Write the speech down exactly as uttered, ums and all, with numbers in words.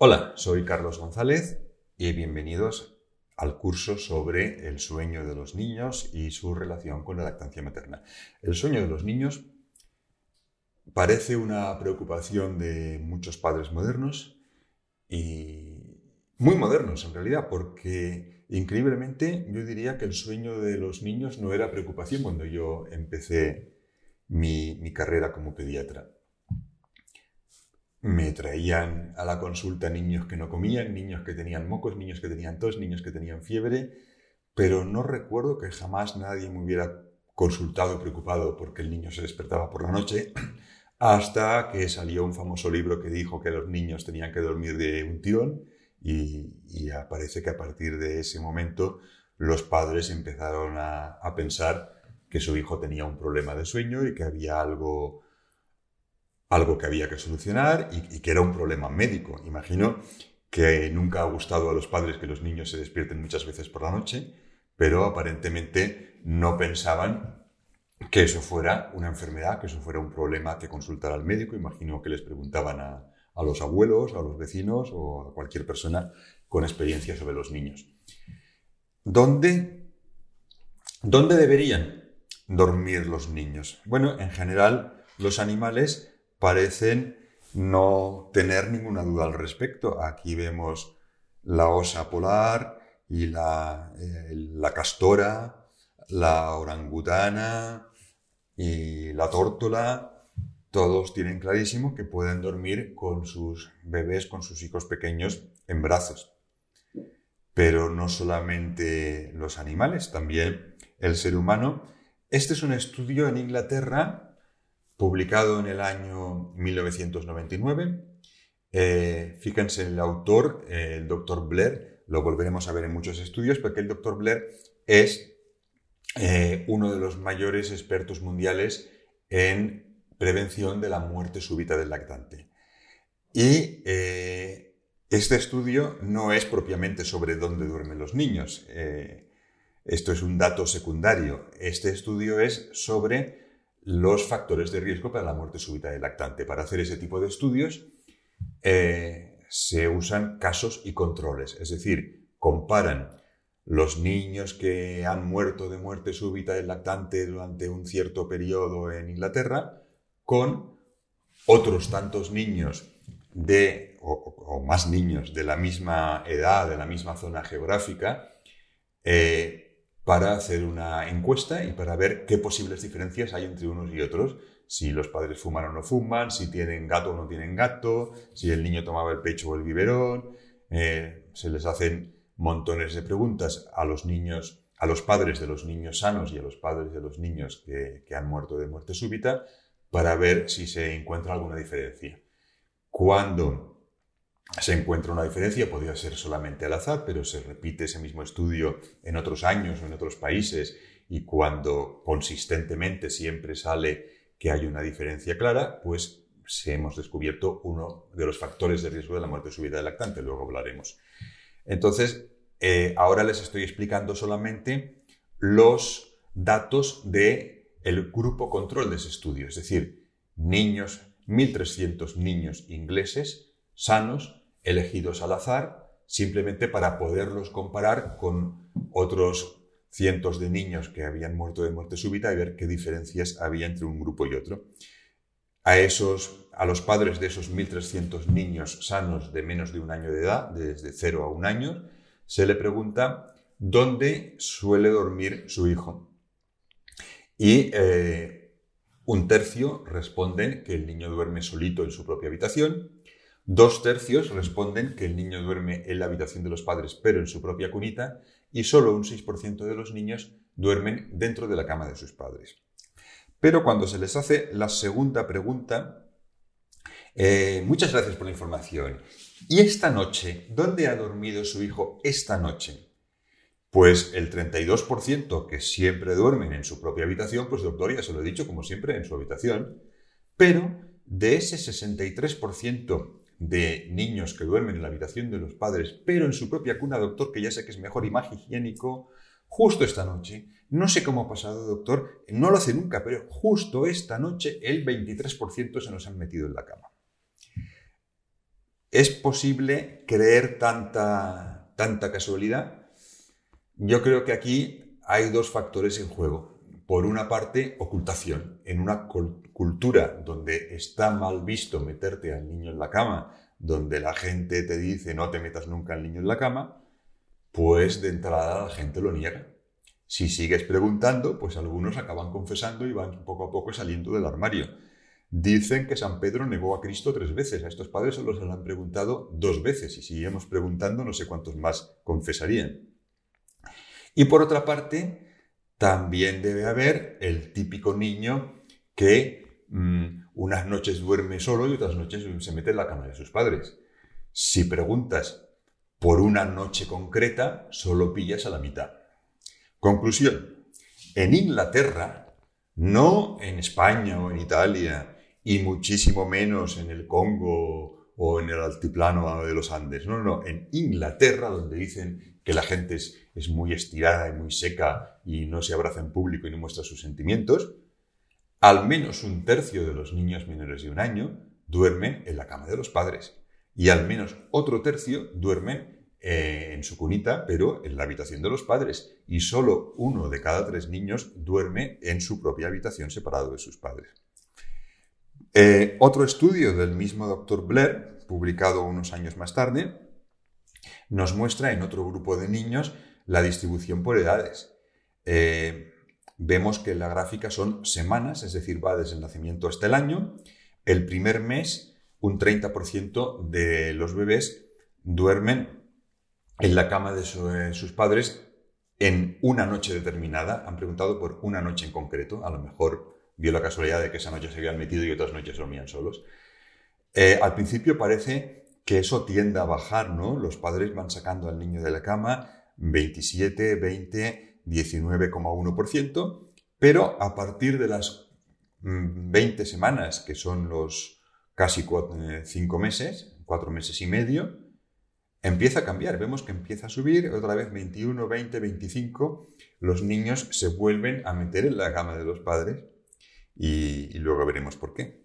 Hola, soy Carlos González y bienvenidos al curso sobre el sueño de los niños y su relación con la lactancia materna. El sueño de los niños parece una preocupación de muchos padres modernos y muy modernos en realidad, porque increíblemente yo diría que el sueño de los niños no era preocupación cuando yo empecé mi, mi carrera como pediatra. Me traían a la consulta niños que no comían, niños que tenían mocos, niños que tenían tos, niños que tenían fiebre, pero no recuerdo que jamás nadie me hubiera consultado preocupado porque el niño se despertaba por la noche, hasta que salió un famoso libro que dijo que los niños tenían que dormir de un tirón y, y parece que a partir de ese momento los padres empezaron a, a pensar que su hijo tenía un problema de sueño y que había algo... algo que había que solucionar y, y que era un problema médico. Imagino que nunca ha gustado a los padres que los niños se despierten muchas veces por la noche, pero aparentemente no pensaban que eso fuera una enfermedad, que eso fuera un problema que consultar al médico. Imagino que les preguntaban a, a los abuelos, a los vecinos o a cualquier persona con experiencia sobre los niños. ¿Dónde, dónde deberían dormir los niños? Bueno, en general, los animales parecen no tener ninguna duda al respecto. Aquí vemos la osa polar y la, eh, la castora, la orangutana y la tórtola. Todos tienen clarísimo que pueden dormir con sus bebés, con sus hijos pequeños en brazos. Pero no solamente los animales, también el ser humano. Este es un estudio en Inglaterra publicado en el año mil novecientos noventa y nueve. Eh, fíjense, el autor, eh, el doctor Blair, lo volveremos a ver en muchos estudios, porque el doctor Blair es eh, uno de los mayores expertos mundiales en prevención de la muerte súbita del lactante. Y eh, este estudio no es propiamente sobre dónde duermen los niños. Eh, esto es un dato secundario. Este estudio es sobre los factores de riesgo para la muerte súbita del lactante. Para hacer ese tipo de estudios eh, se usan casos y controles, es decir, comparan los niños que han muerto de muerte súbita del lactante durante un cierto periodo en Inglaterra con otros tantos niños de, o, o más niños de la misma edad, de la misma zona geográfica, eh, para hacer una encuesta y para ver qué posibles diferencias hay entre unos y otros. Si los padres fuman o no fuman, si tienen gato o no tienen gato, si el niño tomaba el pecho o el biberón. Eh, se les hacen montones de preguntas a los niños, a los padres de los niños sanos y a los padres de los niños que, que han muerto de muerte súbita para ver si se encuentra alguna diferencia. Cuando se encuentra una diferencia, podría ser solamente al azar, pero se repite ese mismo estudio en otros años o en otros países y cuando consistentemente siempre sale que hay una diferencia clara, pues se hemos descubierto uno de los factores de riesgo de la muerte súbita del lactante, luego hablaremos. Entonces, eh, ahora les estoy explicando solamente los datos del grupo control de ese estudio, es decir, niños, mil trescientos niños ingleses sanos, elegidos al azar, simplemente para poderlos comparar con otros cientos de niños que habían muerto de muerte súbita y ver qué diferencias había entre un grupo y otro. A, esos, a los padres de esos mil trescientos niños sanos de menos de un año de edad, desde cero a un año, se le pregunta dónde suele dormir su hijo. Y eh, un tercio responden que el niño duerme solito en su propia habitación. Dos tercios responden que el niño duerme en la habitación de los padres, pero en su propia cunita, y solo un seis por ciento de los niños duermen dentro de la cama de sus padres. Pero cuando se les hace la segunda pregunta, eh, muchas gracias por la información. ¿Y esta noche? ¿Dónde ha dormido su hijo esta noche? Pues el treinta y dos por ciento que siempre duermen en su propia habitación, pues doctor, ya se lo he dicho, como siempre, en su habitación, pero de ese sesenta y tres por ciento de niños que duermen en la habitación de los padres, pero en su propia cuna, doctor, que ya sé que es mejor y más higiénico, justo esta noche, no sé cómo ha pasado, doctor, no lo hace nunca, pero justo esta noche el veintitrés por ciento se nos han metido en la cama. ¿Es posible creer tanta, tanta casualidad? Yo creo que aquí hay dos factores en juego. Por una parte, ocultación. En una cultura donde está mal visto meterte al niño en la cama, donde la gente te dice no te metas nunca al niño en la cama, pues de entrada la gente lo niega. Si sigues preguntando, pues algunos acaban confesando y van poco a poco saliendo del armario. Dicen que San Pedro negó a Cristo tres veces. A estos padres solo se lo han preguntado dos veces y si seguimos preguntando no sé cuántos más confesarían. Y por otra parte, también debe haber el típico niño que mmm, unas noches duerme solo y otras noches se mete en la cama de sus padres. Si preguntas por una noche concreta, solo pillas a la mitad. Conclusión. En Inglaterra, no en España o en Italia, y muchísimo menos en el Congo o en el altiplano de los Andes. No, no, no. En Inglaterra, donde dicen que la gente es, es muy estirada y muy seca y no se abraza en público y no muestra sus sentimientos, al menos un tercio de los niños menores de un año duermen en la cama de los padres y al menos otro tercio duermen eh, en su cunita, pero en la habitación de los padres, y solo uno de cada tres niños duerme en su propia habitación separado de sus padres. Eh, otro estudio del mismo doctor Blair, publicado unos años más tarde, nos muestra en otro grupo de niños la distribución por edades. Eh, vemos que en la gráfica son semanas, es decir, va desde el nacimiento hasta el año. El primer mes, un treinta por ciento de los bebés duermen en la cama de su, eh, sus padres en una noche determinada. Han preguntado por una noche en concreto, a lo mejor vio la casualidad de que esa noche se habían metido y otras noches dormían solos. Eh, al principio parece que eso tiende a bajar, ¿no? Los padres van sacando al niño de la cama veintisiete, veinte, diecinueve coma uno por ciento, pero a partir de las veinte semanas, que son los casi cinco meses, cuatro meses y medio, empieza a cambiar. Vemos que empieza a subir, otra vez veintiuno, veinte, veinticinco, los niños se vuelven a meter en la cama de los padres. Y, y luego veremos por qué.